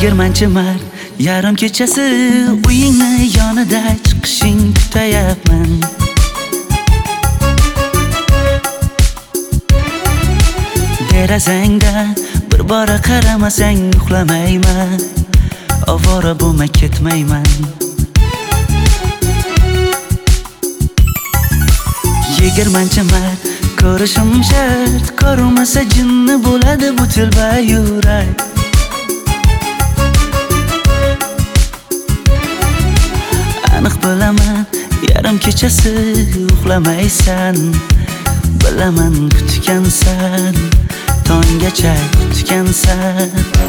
20 mart yarim kechasi uyingni yonida chiqishing kutayapman. Derazangda bir bora qaramasang uxlamayman, ovora bo'lma ketmayman. 20 mart ko'rishim shart, ko'rmasa jinni bo'ladi bu tilba yurak. Aniq bilaman, yarim kechasi uxlamaysan, bilaman kutgansan, tonggacha kutgansan.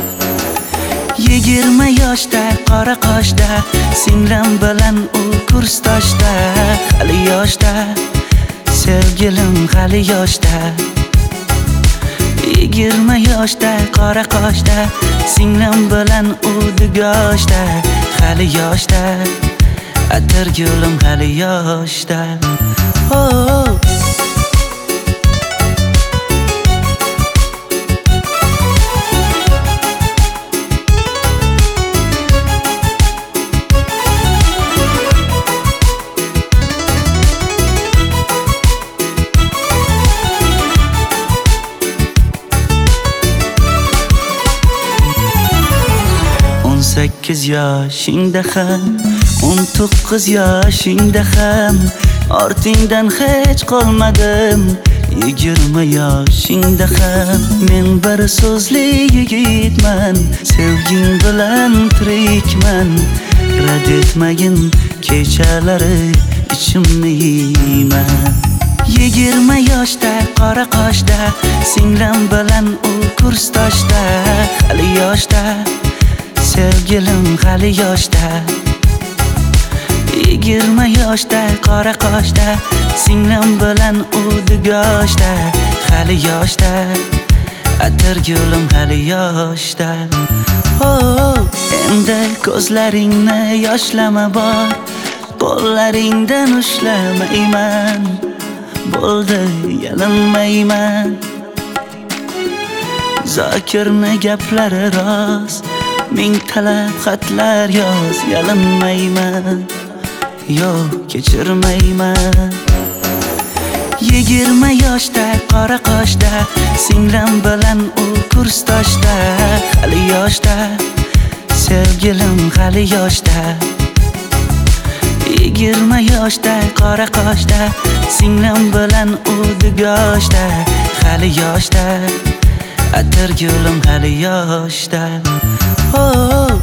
20 yoshda, qora qoshda, singlim bilan u kursdoshda, hali yoshda, sevgilim hali yoshda. 20 yoshda, qora qoshda, singlim bilan u dugoshda, hali yoshda, atirgulim hali yoshda. Oh. 18 yoshingda ham, 19 yoshingda ham ortingdan hech qolmadim. 20 yoshingda ham men bir so'zli yigitman, sevging bilan tirikman. Rad etmagin kechalari ichimni yeyman. 20 yoshda, qora qoshda, singlim bilan u kursdoshda, hali yoshda, sevgilim hali yoshda. 20 yoshda, qora qoshda, singlim bilan u dugoshda, hali yoshda, atirgulim hali yoshda. Oh, endi ko'zlaringni yoshlama bor, qo'llaringdan ushlamayman. Bo'ldi, yalinmayman. Zokirni gaplari rost, ming talab xatlar yoz, yalinmayman, yo'q kechirmayman. 20 yoshda, qora qoshda, singlim bilan u kursdoshda, hali yoshda, sevgilim hali yoshda. 20 yoshda, qora qoshda, singlim bilan u dugoshda, hali yoshda, atirgulim hali yoshda. Oh.